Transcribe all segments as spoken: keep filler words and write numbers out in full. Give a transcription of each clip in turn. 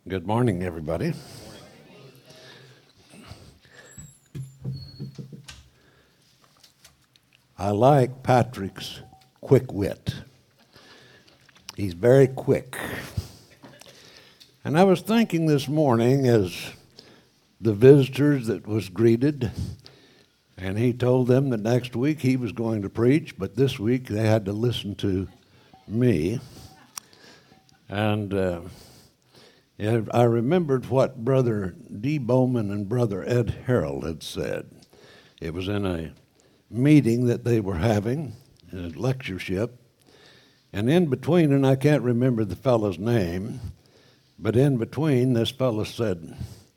Good morning, everybody. I like Patrick's quick wit. He's very quick. And I was thinking this morning as the visitors that was greeted, and he told them that next week he was going to preach, but this week they had to listen to me. And uh, And I remembered what Brother D. Bowman and Brother Ed Harrell had said. It was in a meeting that they were having, a lectureship, and in between, and I can't remember the fellow's name, but in between, this fellow said,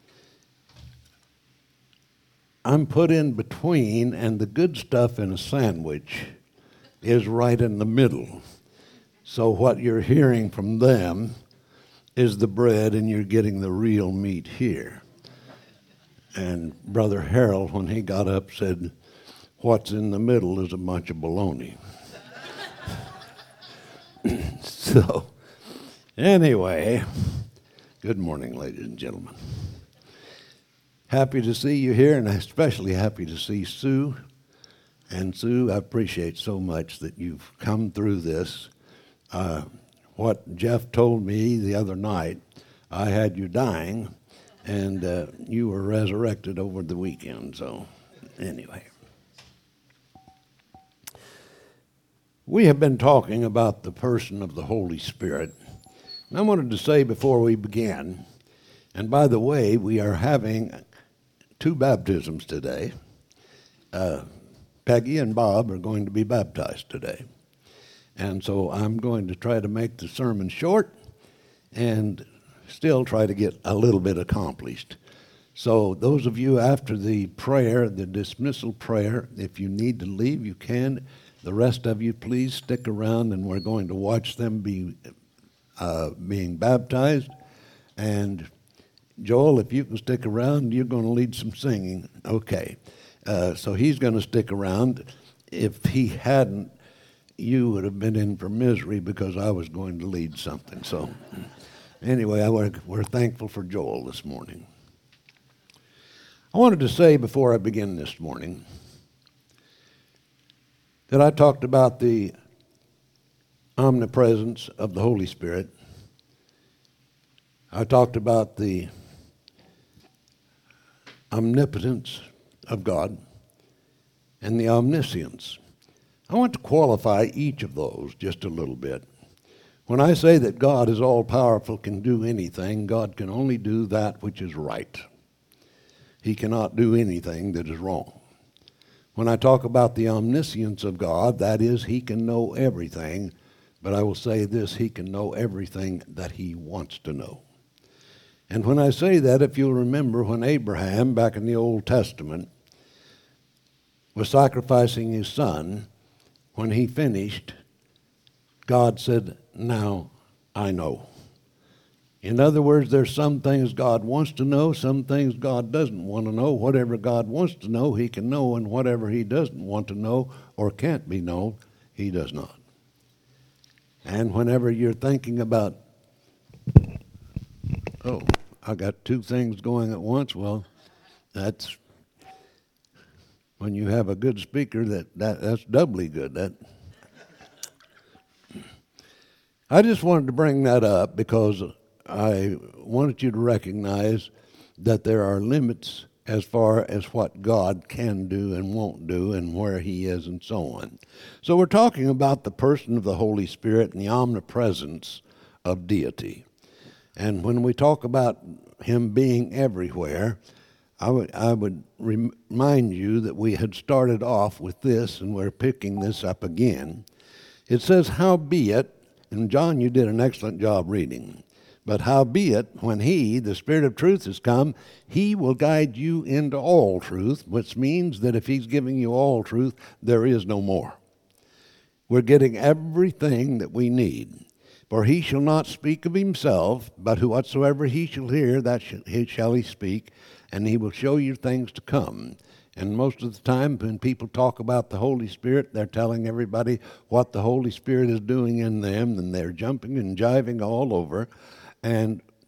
I'm put in between, and the good stuff in a sandwich is right in the middle. So what you're hearing from them is the bread, and you're getting the real meat here. And Brother Harold, when he got up, said, what's in the middle is a bunch of baloney. So, anyway, good morning, ladies and gentlemen. Happy to see you here, and especially happy to see Sue. And Sue, I appreciate so much that you've come through this. Uh, What Jeff told me the other night, I had you dying, and uh, you were resurrected over the weekend. So, anyway. We have been talking about the person of the Holy Spirit. And I wanted to say before we begin, and by the way, we are having two baptisms today. Uh, Peggy and Bob are going to be baptized today. And so I'm going to try to make the sermon short and still try to get a little bit accomplished. So those of you after the prayer, the dismissal prayer, if you need to leave, you can. The rest of you, please stick around, and we're going to watch them be uh, being baptized. And Joel, if you can stick around, you're going to lead some singing. Okay. Uh, so he's going to stick around. If he hadn't, you would have been in for misery because I was going to lead something. So anyway, I, we're, we're thankful for Joel this morning. I wanted to say before I begin this morning that I talked about the omnipresence of the Holy Spirit. I talked about the omnipotence of God and the omniscience. I want to qualify each of those just a little bit. When I say that God is all-powerful, can do anything, God can only do that which is right. He cannot do anything that is wrong. When I talk about the omniscience of God, that is, he can know everything, but I will say this, he can know everything that he wants to know. And when I say that, if you'll remember when Abraham, back in the Old Testament, was sacrificing his son, when he finished, God said, now I know. In other words, there's some things God wants to know, some things God doesn't want to know. Whatever God wants to know, he can know, and whatever he doesn't want to know or can't be known, he does not. And whenever you're thinking about, oh, I got two things going at once, well, that's when you have a good speaker, that, that that's doubly good. That I just wanted to bring that up because I wanted you to recognize that there are limits as far as what God can do and won't do and where he is and so on. So we're talking about the person of the Holy Spirit and the omnipresence of deity. And when we talk about him being everywhere, I would, I would remind you that we had started off with this, and we're picking this up again. It says, howbeit, and John, you did an excellent job reading, but howbeit, when he, the Spirit of truth, has come, he will guide you into all truth, which means that if he's giving you all truth, there is no more. We're getting everything that we need. For he shall not speak of himself, but whatsoever he shall hear, that shall he speak, and he will show you things to come. And most of the time when people talk about the Holy Spirit, they're telling everybody what the Holy Spirit is doing in them, and they're jumping and jiving all over. And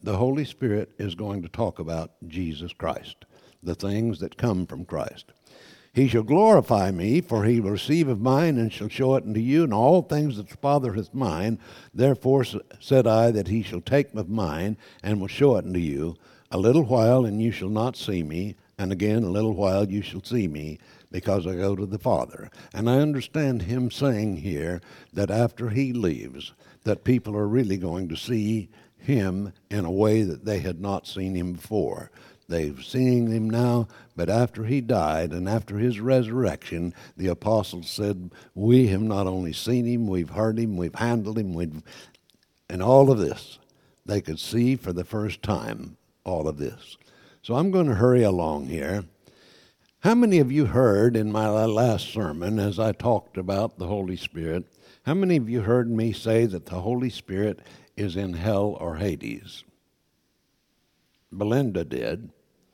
the Holy Spirit is going to talk about Jesus Christ, the things that come from Christ. He shall glorify me, for he will receive of mine, and shall show it unto you, and all things that the Father hath mine. Therefore said I that he shall take of mine, and will show it unto you. A little while, and you shall not see me, and again a little while you shall see me, because I go to the Father. And I understand him saying here that after he leaves, that people are really going to see him in a way that they had not seen him before. They've seen him now, but after he died and after his resurrection, the apostles said, we have not only seen him, we've heard him, we've handled him, we've, and all of this. They could see for the first time all of this. So I'm going to hurry along here. How many of you heard in my last sermon, as I talked about the Holy Spirit, how many of you heard me say that the Holy Spirit is in hell or Hades? Belinda did.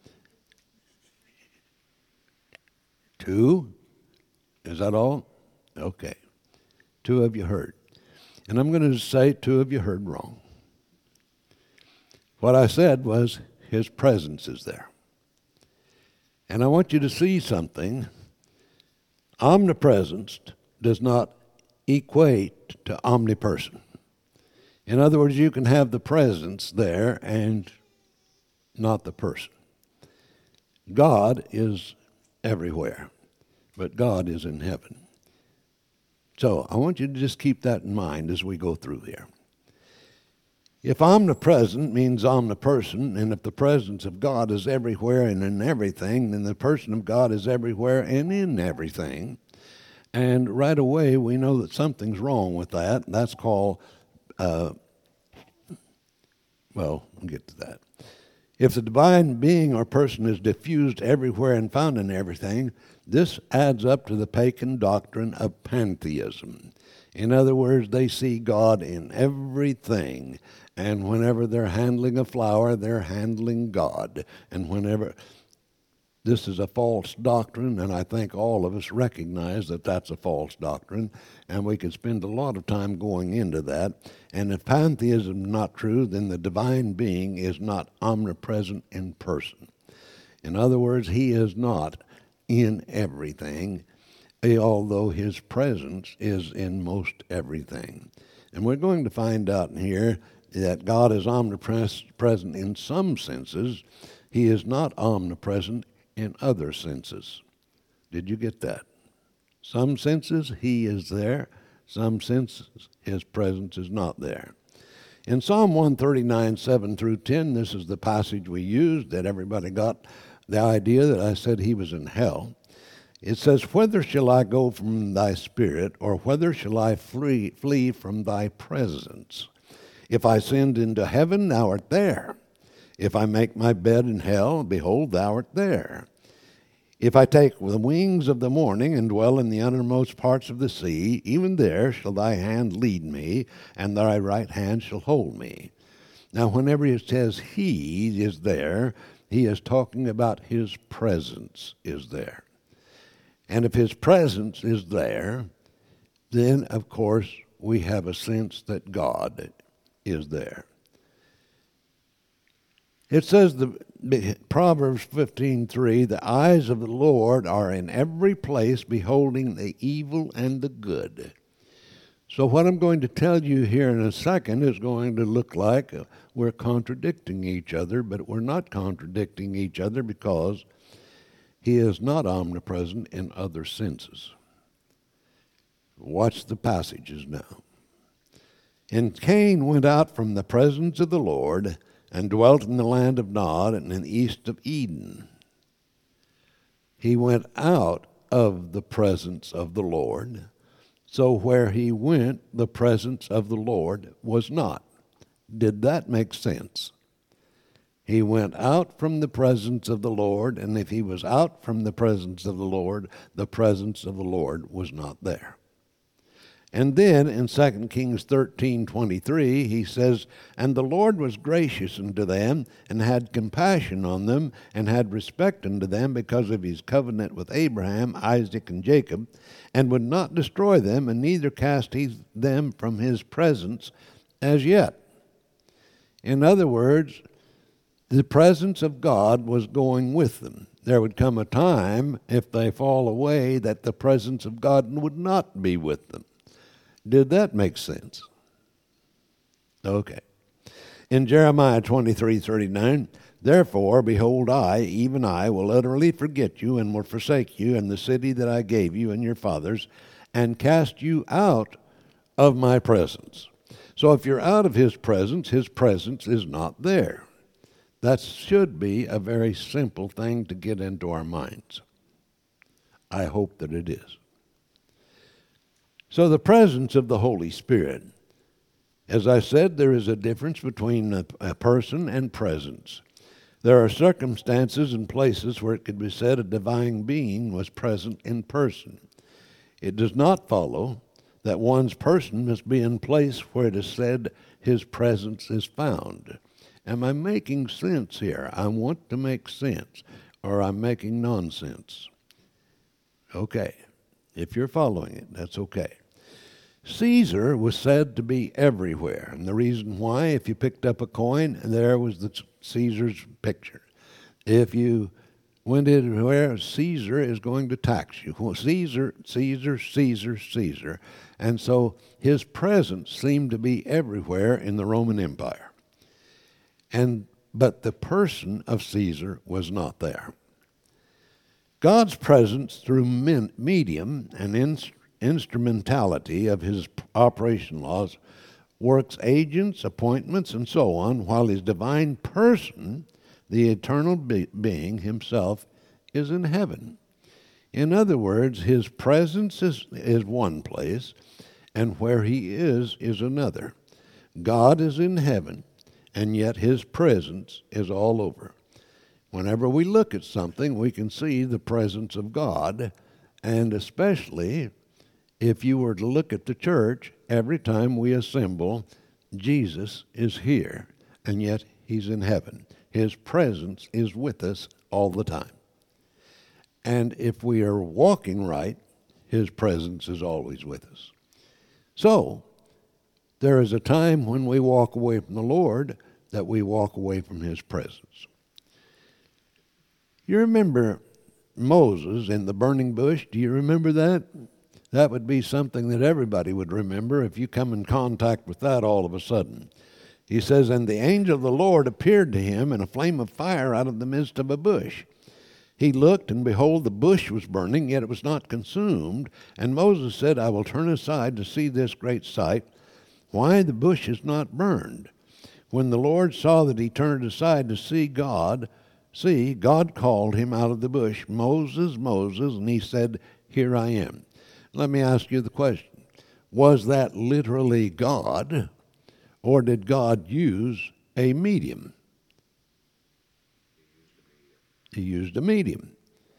Two? Is that all? Okay. Two of you heard. And I'm going to say two of you heard wrong. What I said was his presence is there. And I want you to see something. Omnipresence does not equate to omniperson. In other words, you can have the presence there and not the person. God is everywhere, but God is in heaven. So I want you to just keep that in mind as we go through here. If omnipresent means omniperson, and if the presence of God is everywhere and in everything, then the person of God is everywhere and in everything. And right away we know that something's wrong with that. That's called, uh, well, we'll get to that. If the divine being or person is diffused everywhere and found in everything, this adds up to the pagan doctrine of pantheism. In other words, they see God in everything, and whenever they're handling a flower, they're handling God. And whenever, this is a false doctrine, and I think all of us recognize that that's a false doctrine, and we could spend a lot of time going into that. And if pantheism is not true, then the divine being is not omnipresent in person. In other words, he is not in everything, although his presence is in most everything. And we're going to find out here that God is omnipresent in some senses. He is not omnipresent in other senses. Did you get that? Some senses he is there, some senses his presence is not there. In Psalm one thirty-nine, seven through ten, this is the passage we used that everybody got the idea that I said he was in hell. It says, whither shall I go from thy spirit, or whither shall I flee, flee from thy presence? If I ascend into heaven, thou art there. If I make my bed in hell, behold, thou art there. If I take the wings of the morning and dwell in the uttermost parts of the sea, even there shall thy hand lead me, and thy right hand shall hold me. Now, whenever it says he is there, he is talking about his presence is there. And if his presence is there, then, of course, we have a sense that God is there. It says, the Proverbs fifteen three, the eyes of the Lord are in every place, beholding the evil and the good. So what I'm going to tell you here in a second is going to look like we're contradicting each other, but we're not contradicting each other because he is not omnipresent in other senses. Watch the passages now. And Cain went out from the presence of the Lord and dwelt in the land of Nod and in the east of Eden. He went out of the presence of the Lord, so where he went, the presence of the Lord was not. Did that make sense? He went out from the presence of the Lord, and if he was out from the presence of the Lord, the presence of the Lord was not there. And then in Second Kings thirteen twenty-three, he says, and the Lord was gracious unto them, and had compassion on them, and had respect unto them because of his covenant with Abraham, Isaac, and Jacob, and would not destroy them, and neither cast he them from his presence as yet. In other words, the presence of God was going with them. There would come a time, if they fall away, that the presence of God would not be with them. Did that make sense? Okay. In Jeremiah twenty-three thirty-nine, therefore, behold, I, even I, will utterly forget you and will forsake you and the city that I gave you and your fathers, and cast you out of my presence. So if you're out of his presence, his presence is not there. That should be a very simple thing to get into our minds. I hope that it is. So the presence of the Holy Spirit. As I said, there is a difference between a, a person and presence. There are circumstances and places where it could be said a divine being was present in person. It does not follow that one's person must be in place where it is said his presence is found. Am I making sense here? I want to make sense, or I'm making nonsense. Okay. If you're following it, that's okay. Caesar was said to be everywhere, and the reason why, if you picked up a coin, there was the Caesar's picture. If you went anywhere, Caesar is going to tax you. Well, Caesar, Caesar, Caesar, Caesar. And so his presence seemed to be everywhere in the Roman Empire. And but the person of Caesar was not there. God's presence through min, medium and in, instrumentality of his operation laws works agents, appointments, and so on, while his divine person, the eternal be- being himself, is in heaven. In other words, his presence is, is one place, and where he is is another. God is in heaven, and yet his presence is all over. Whenever we look at something, we can see the presence of God, and especially if you were to look at the church, every time we assemble, Jesus is here, and yet he's in heaven. His presence is with us all the time. And if we are walking right, his presence is always with us. So, there is a time when we walk away from the Lord that we walk away from his presence. You remember Moses in the burning bush? Do you remember that? That would be something that everybody would remember if you come in contact with that all of a sudden. He says, and the angel of the Lord appeared to him in a flame of fire out of the midst of a bush. He looked, and behold, the bush was burning, yet it was not consumed. And Moses said, I will turn aside to see this great sight, why the bush is not burned. When the Lord saw that he turned aside to see God, see, God called him out of the bush, Moses, Moses, and he said, here I am. Let me ask you the question. Was that literally God, or did God use a medium? He used a medium.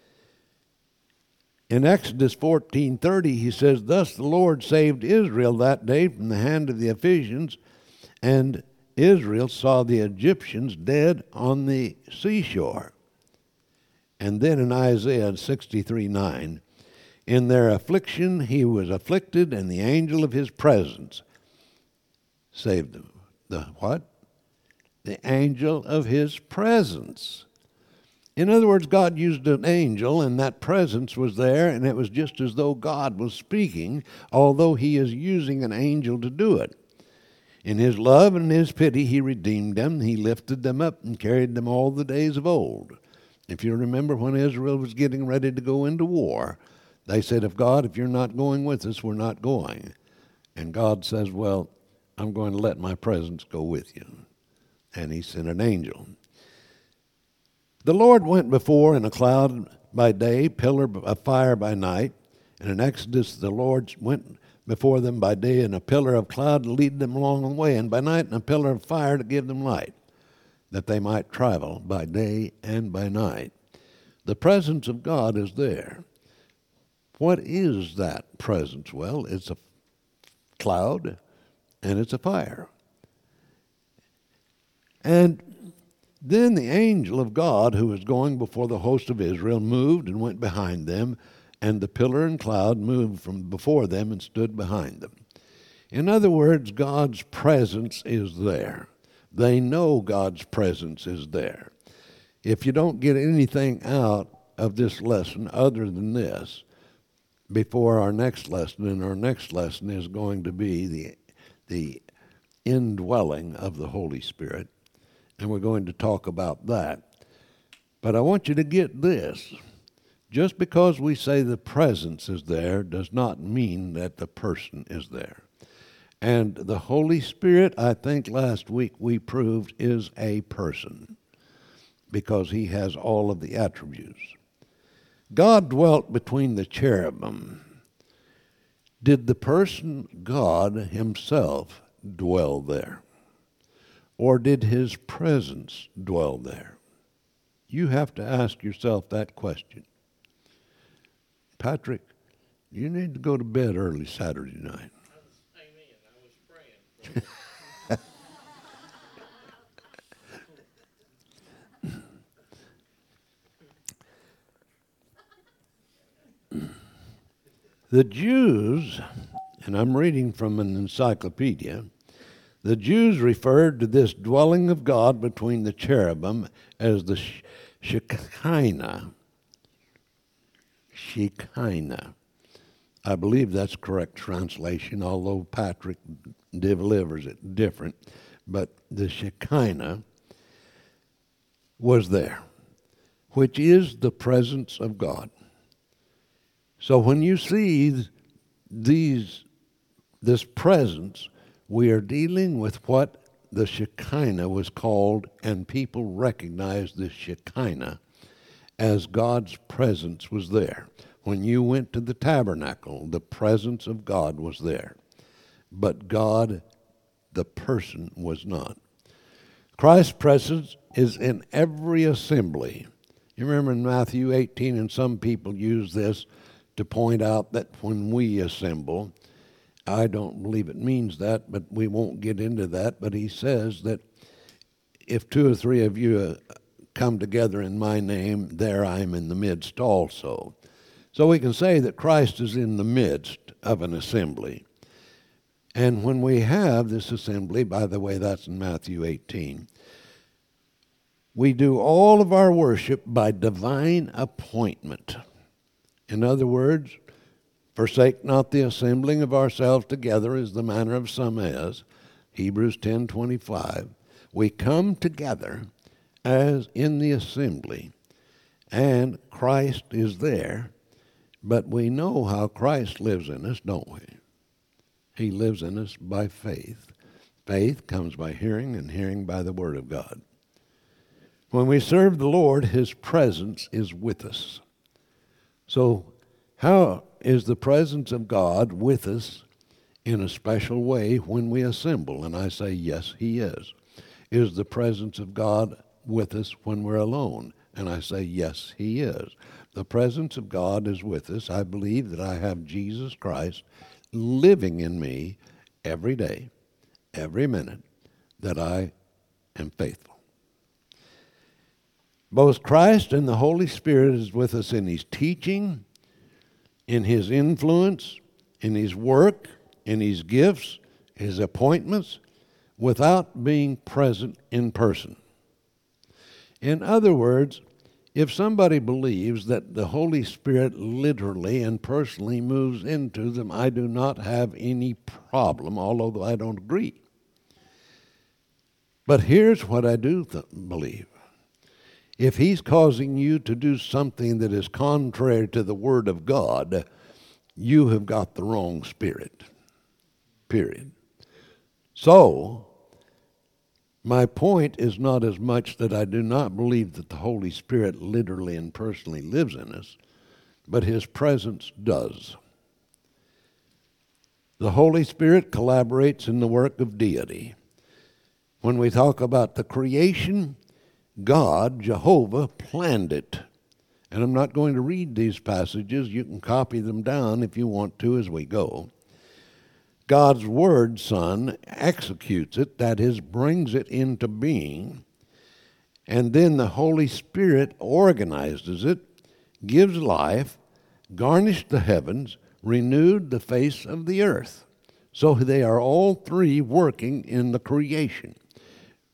In Exodus fourteen thirty, he says, thus the Lord saved Israel that day from the hand of the Ephesians, and Israel saw the Egyptians dead on the seashore. And then in Isaiah sixty-three nine, in their affliction he was afflicted, and the angel of his presence saved them. The what? The angel of his presence. In other words, God used an angel, and that presence was there, and it was just as though God was speaking, although he is using an angel to do it. In his love and his pity, he redeemed them. He lifted them up and carried them all the days of old. If you remember when Israel was getting ready to go into war, they said, if God, if you're not going with us, we're not going. And God says, well, I'm going to let my presence go with you. And he sent an angel. The Lord went before in a cloud by day, pillar of fire by night. And in Exodus, the Lord went before them by day in a pillar of cloud to lead them along the way, and by night in a pillar of fire to give them light, that they might travel by day and by night. The presence of God is there. What is that presence? Well, it's a cloud and it's a fire. And then the angel of God, who was going before the host of Israel, moved and went behind them, and the pillar and cloud moved from before them and stood behind them. In other words, God's presence is there. They know God's presence is there. If you don't get anything out of this lesson other than this, before our next lesson, and our next lesson is going to be the, the indwelling of the Holy Spirit, and we're going to talk about that. But I want you to get this. Just because we say the presence is there does not mean that the person is there. And the Holy Spirit, I think last week we proved, is a person because he has all of the attributes. God dwelt between the cherubim. Did the person God himself dwell there? Or did his presence dwell there? You have to ask yourself that question. Patrick, you need to go to bed early Saturday night. Amen. I was praying. The Jews, and I'm reading from an encyclopedia, the Jews referred to this dwelling of God between the cherubim as the Shekinah. Shekinah. I believe that's correct translation, although Patrick delivers it different. But the Shekinah was there, which is the presence of God. So when you see these, this presence, we are dealing with what the Shekinah was called, and people recognize the Shekinah as God's presence was there. When you went to the tabernacle, the presence of God was there. But God, the person, was not. Christ's presence is in every assembly. You remember in Matthew eighteen, and some people use this to point out that when we assemble, I don't believe it means that, but we won't get into that. But he says that if two or three of you uh, come together in my name, there I am in the midst also. So we can say that Christ is in the midst of an assembly. And when we have this assembly, by the way, that's in Matthew eighteen, we do all of our worship by divine appointment. In other words, forsake not the assembling of ourselves together as the manner of some is, Hebrews ten twenty-five. We come together as in the assembly, and Christ is there, but we know how Christ lives in us, don't we? He lives in us by faith. Faith comes by hearing, and hearing by the Word of God. When we serve the Lord, His presence is with us. So how is the presence of God with us in a special way when we assemble? And I say, yes, He is. Is the presence of God with us when we're alone? And I say, yes, He is. The presence of God is with us. I believe that I have Jesus Christ living in me every day, every minute, that I am faithful. Both Christ and the Holy Spirit is with us in His teaching, in His influence, in His work, in His gifts, His appointments, without being present in person. In other words, if somebody believes that the Holy Spirit literally and personally moves into them, I do not have any problem, although I don't agree. But here's what I do th- believe. If He's causing you to do something that is contrary to the Word of God, you have got the wrong spirit. Period. So, my point is not as much that I do not believe that the Holy Spirit literally and personally lives in us, but His presence does. The Holy Spirit collaborates in the work of deity. When we talk about the creation, God, Jehovah, planned it. And I'm not going to read these passages. You can copy them down if you want to as we go. God's Word, Son, executes it, that is, brings it into being. And then the Holy Spirit organizes it, gives life, garnished the heavens, renewed the face of the earth. So they are all three working in the creation.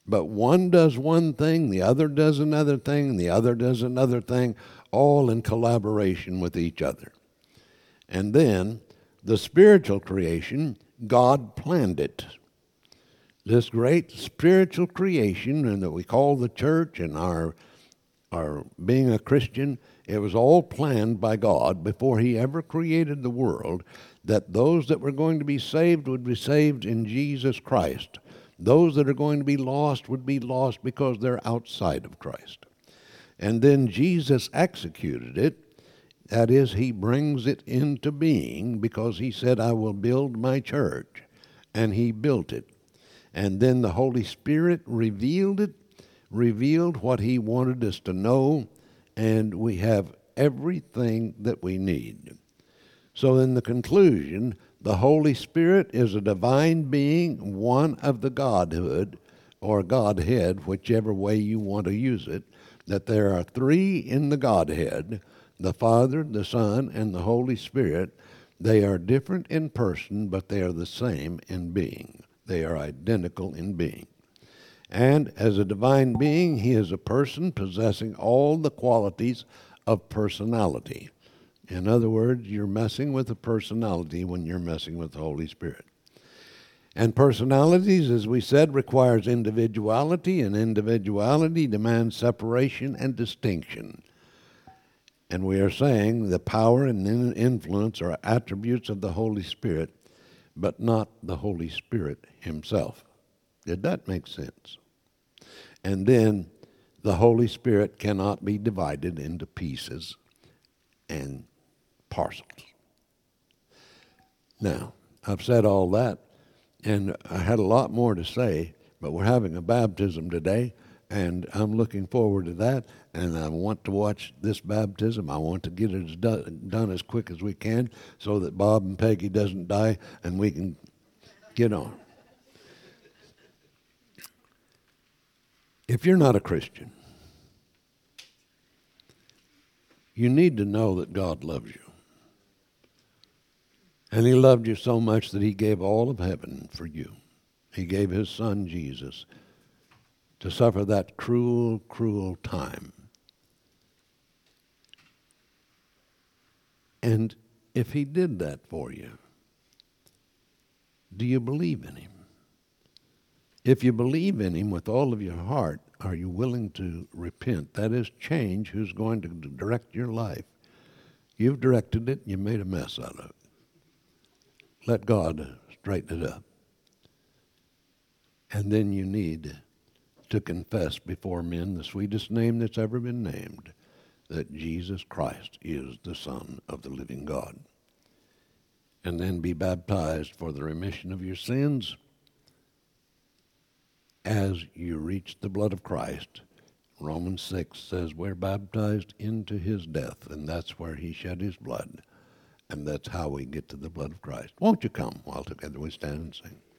But one does one thing, the other does another thing, and the other does another thing, all in collaboration with each other. And then the spiritual creation, God planned it. This great spiritual creation, and that we call the church and our, our being a Christian, it was all planned by God before He ever created the world, that those that were going to be saved would be saved in Jesus Christ. Those that are going to be lost would be lost because they're outside of Christ. And then Jesus executed it. That is, He brings it into being because He said, I will build my church. And He built it. And then the Holy Spirit revealed it, revealed what He wanted us to know, and we have everything that we need. So in the conclusion, the Holy Spirit is a divine being, one of the Godhood, or Godhead, whichever way you want to use it, that there are three in the Godhead, the Father, the Son, and the Holy Spirit. They are different in person, but they are the same in being. They are identical in being. And as a divine being, He is a person possessing all the qualities of personality. In other words, you're messing with a personality when you're messing with the Holy Spirit. And personalities, as we said, requires individuality, and individuality demands separation and distinction. And we are saying the power and influence are attributes of the Holy Spirit, but not the Holy Spirit Himself. Did that make sense? And then the Holy Spirit cannot be divided into pieces and parcels. Now, I've said all that, and I had a lot more to say, but we're having a baptism today, and I'm looking forward to that, and I want to watch this baptism. I want to get it as do- done as quick as we can so that Bob and Peggy doesn't die and we can get on. If you're not a Christian, you need to know that God loves you. And He loved you so much that He gave all of heaven for you. He gave His Son, Jesus, to suffer that cruel, cruel time. And if He did that for you, do you believe in Him? If you believe in Him with all of your heart, are you willing to repent? That is, change who's going to direct your life. You've directed it, you made a mess out of it. Let God straighten it up. And then you need to confess before men the sweetest name that's ever been named, that Jesus Christ is the Son of the living God. And then be baptized for the remission of your sins as you reach the blood of Christ. Romans six says we're baptized into His death, and that's where He shed His blood. And that's how we get to the blood of Christ. Won't you come while together we stand and sing?